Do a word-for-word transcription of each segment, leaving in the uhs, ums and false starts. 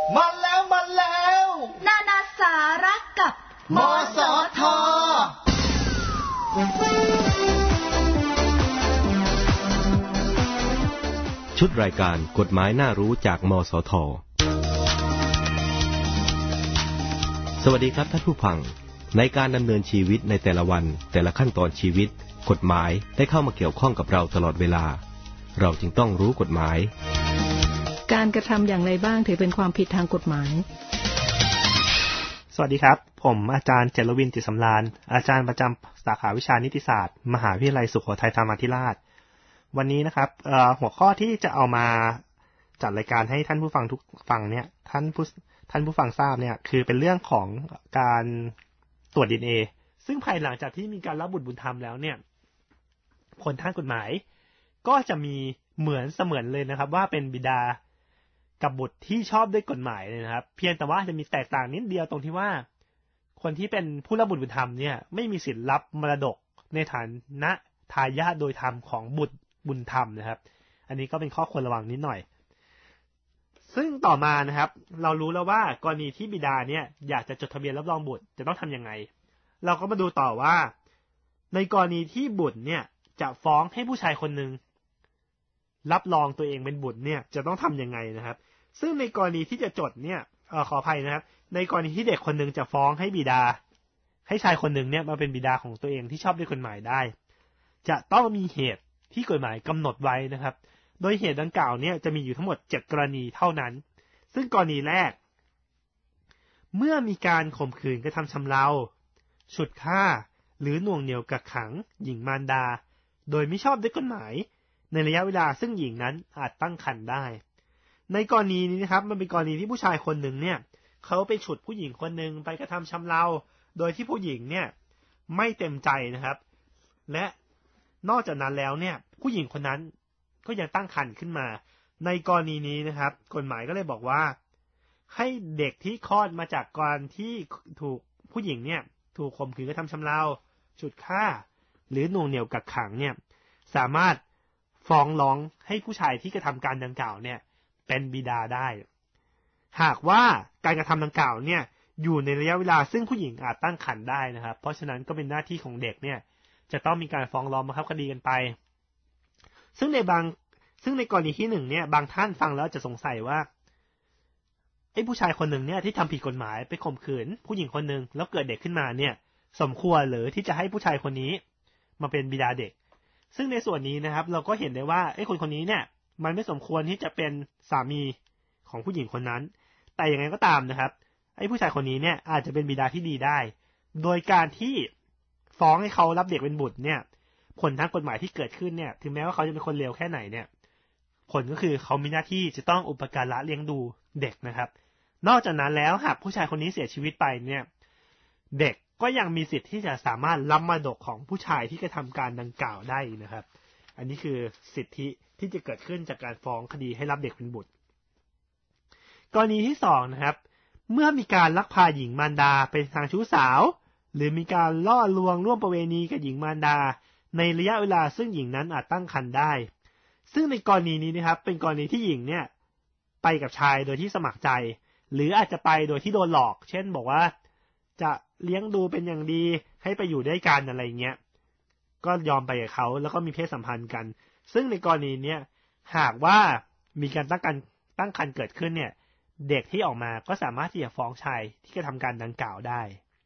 มาแล้วมาแล้วนานาสาระกับมสท. ชุดรายการกฎหมายน่ารู้จากมสท.สวัสดีครับท่านผู้ฟังในการดำเนินชีวิตในแต่ละวันแต่ละขั้นตอนชีวิตกฎหมายได้เข้ามาเกี่ยวข้องกับเราตลอดเวลาเราจึงต้องรู้กฎหมายการกระทำอย่างไรบ้างถือเป็นความผิดทางกฎหมายสวัสดีครับผมอาจารย์เจรวินจิตสำราญอาจารย์ประจำสาขาวิชานิติศาสตร์มหาวิทยาลัยสุโขทัยธรรมาธิราชวันนี้นะครับหัวข้อที่จะเอามาจัดรายการให้ท่านผู้ฟังทุกฟังเนี่ยท่านผู้ท่านผู้ฟังทราบเนี่ยคือเป็นเรื่องของการตรวจ ดี เอ็น เอ ซึ่งภายหลังจากที่มีการรับบุตรบุญธรรมแล้วเนี่ยผลทางกฎหมายก็จะมีเหมือนเสมือนเลยนะครับว่าเป็นบิดากับบุตรที่ชอบด้วยกฎหมายเลยนะครับเพียงแต่ว่าจะมีแตกต่างนิดเดียวตรงที่ว่าคนที่เป็นผู้รับบุตรบุญธรรมเนี่ยไม่มีสิทธิ์รับมรดกในฐานะทายาทโดยธรรมของบุตรบุญธรรมนะครับอันนี้ก็เป็นข้อควรระวังนิดหน่อยซึ่งต่อมานะครับเรารู้แล้วว่ากรณีที่บิดาเนี่ยอยากจะจดทะเบียนรับรองบุตรจะต้องทำยังไงเราก็มาดูต่อว่าในกรณีที่บุตรเนี่ยจะฟ้องให้ผู้ชายคนหนึ่งรับรองตัวเองเป็นบุตรเนี่ยจะต้องทำยังไงนะครับซึ่งในกรณีที่จะจดเนี่ยเอ่อขออภัยนะครับในกรณีที่เด็กคนหนึ่งจะฟ้องให้บิดาให้ชายคนหนึ่งเนี่ยมาเป็นบิดาของตัวเองที่ชอบด้วยกฎหมายได้จะต้องมีเหตุที่กฎหมายกำหนดไว้นะครับโดยเหตุดังกล่าวเนี่ยจะมีอยู่ทั้งหมดเจ็ดกรณีเท่านั้นซึ่งกรณีแรกเมื่อมีการข่มขืนกระทำชำเราฉุดฆ่าหรือหน่วงเหนี่ยวกักขังหญิงมารดาโดยไม่ชอบด้วยกฎหมายในระยะเวลาซึ่งหญิงนั้นอาจตั้งครรภ์ได้ในกรณีนี้นะครับมันเป็นกรณีที่ผู้ชายคนหนึ่งเนี่ยเขาไปฉุดผู้หญิงคนหนึ่งไปกระทำชำเราโดยที่ผู้หญิงเนี่ยไม่เต็มใจนะครับและนอกจากนั้นแล้วเนี่ยผู้หญิงคนนั้นก็ยังตั้งครรภ์ขึ้นมาในกรณีนี้นะครับกฎหมายก็เลยบอกว่าให้เด็กที่คลอดมาจากการที่ถูกผู้หญิงเนี่ยถูกข่มขืนกระทำชำเราฉุดฆ่าหรือหน่วงเหนี่ยวกักขังเนี่ยสามารถฟ้องร้องให้ผู้ชายที่กระทำการดังกล่าวเนี่ยเป็นบิดาได้หากว่าการกระทำดังกล่าวเนี่ยอยู่ในระยะเวลาซึ่งผู้หญิงอาจตั้งครรภ์ได้นะครับเพราะฉะนั้นก็เป็นหน้าที่ของเด็กเนี่ยจะต้องมีการฟ้องร้องบังคับคดีกันไปซึ่งในบางซึ่งในกรณีที่หนึ่งเนี่ยบางท่านฟังแล้วจะสงสัยว่าไอ้ผู้ชายคนหนึ่งเนี่ยที่ทำผิดกฎหมายไปข่มขืนผู้หญิงคนหนึ่งแล้วเกิดเด็กขึ้นมาเนี่ยสมควรหรือที่จะให้ผู้ชายคนนี้มาเป็นบิดาเด็กซึ่งในส่วนนี้นะครับเราก็เห็นได้ว่าไอ้คนคนนี้เนี่ยมันไม่สมควรที่จะเป็นสามีของผู้หญิงคนนั้นแต่อย่างไรก็ตามนะครับไอ้ผู้ชายคนนี้เนี่ยอาจจะเป็นบิดาที่ดีได้โดยการที่ฟ้องให้เขารับเด็กเป็นบุตรเนี่ยผลทางกฎหมายที่เกิดขึ้นเนี่ยถึงแม้ว่าเขาจะเป็นคนเลวแค่ไหนเนี่ยผลก็คือเขามีหน้าที่จะต้องอุปการะเลี้ยงดูเด็กนะครับนอกจากนั้นแล้วหากผู้ชายคนนี้เสียชีวิตไปเนี่ยเด็กก็ยังมีสิทธิ์ที่จะสามารถรับมรดกของผู้ชายที่กระทำการดังกล่าวได้นะครับอันนี้คือสิทธิที่จะเกิดขึ้นจากการฟ้องคดีให้รับเด็กเป็นบุตรกรณีที่สองนะครับเมื่อมีการลักพาหญิงมารดาไปทางชู้สาวหรือมีการล่อลวงร่วมประเวณีกับหญิงมารดาในระยะเวลาซึ่งหญิงนั้นอาจตั้งครรภ์ได้ซึ่งในกรณีนี้นะครับเป็นกรณีที่หญิงเนี่ยไปกับชายโดยที่สมัครใจหรืออาจจะไปโดยที่โดนหลอกเช่นบอกว่าจะเลี้ยงดูเป็นอย่างดีให้ไปอยู่ด้วยกันอะไรเงี้ยก็ยอมไปกับเขาแล้วก็มีเพศสัมพันธ์กันซึ่งในกรณีเนี้ยหากว่ามีการตั้งครรภ์ตั้งครรภ์เกิดขึ้นเนี่ยเด็กที่ออกมาก็สามารถที่จะฟ้องชายที่กระทำการดังกล่าวได้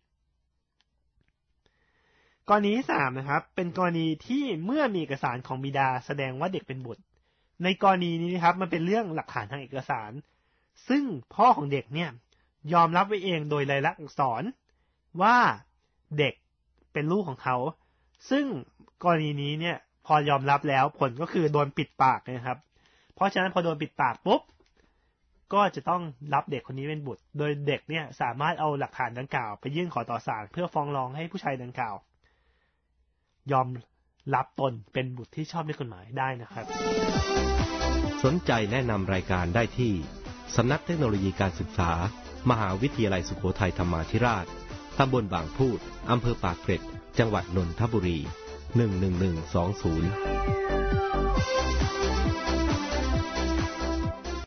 กรณีที่สามนะครับเป็นกรณีที่เมื่อมีเอกสารของบิดาแสดงว่าเด็กเป็นบุตรในกรณีนี้นะครับมันเป็นเรื่องหลักฐานทางเอกสารซึ่งพ่อของเด็กเนี่ยยอมรับไว้เองโดยลายลักษณ์อักษรว่าเด็กเป็นลูกของเขาซึ่งกรณีนี้เนี่ยพอยอมรับแล้วผลก็คือโดนปิดปากนะครับเพราะฉะนั้นพอโดนปิดปากปุ๊บก็จะต้องรับเด็กคนนี้เป็นบุตรโดยเด็กเนี่ยสามารถเอาหลักฐานดังกล่าวไปยื่นขอต่อศาลเพื่อฟ้องร้องให้ผู้ชายดังกล่าวยอมรับตนเป็นบุตรที่ชอบด้วยกฎหมายได้นะครับสนใจแนะนำรายการได้ที่สำนักเทคโนโลยีการศึกษามหาวิทยาลัยสุโขทัยธรรมาธิราชตำบลบางพูดอำเภอปากเกร็ดจังหวัดนนทบุรีหนึ่งหนึ่งหนึ่งสองศูนย์